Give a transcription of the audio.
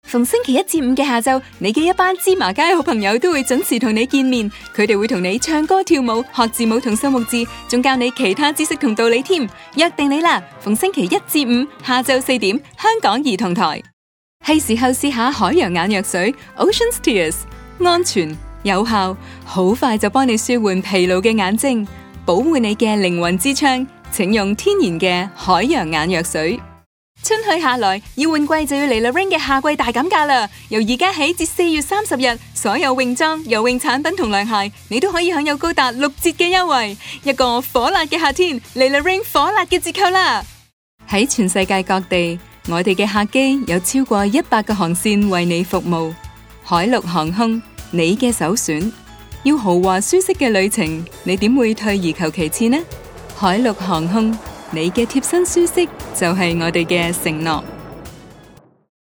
逢星期1至5嘅下晝，你嘅一班芝麻街好朋友都會準時同你見面，佢哋會同你唱歌跳舞、學字母同數目字，仲教你其他知識同道理添。約定你啦，逢星期1至5下晝4點，香港兒童台。係時候試下海洋眼藥水 Ocean Tears， 安全有效，好快就幫你舒緩疲勞嘅眼睛，保護你嘅靈魂之窗。請用天然嘅海洋眼藥水。春去夏來，要換季就要嚟 Lorraine 嘅夏季大減價啦！由而家起至4月30日，所有泳裝、游泳產品同涼鞋，你都可以享有高達6折嘅優惠。一個火辣嘅夏天，嚟 Lorraine 火辣嘅折扣啦！喺全世界各地，我哋嘅客機有超過100個航線為你服務。海陸航空，你嘅首選。要豪華舒適嘅旅程，你點會退而求其次呢？海陸航空，你嘅貼身舒適就係我哋嘅承諾。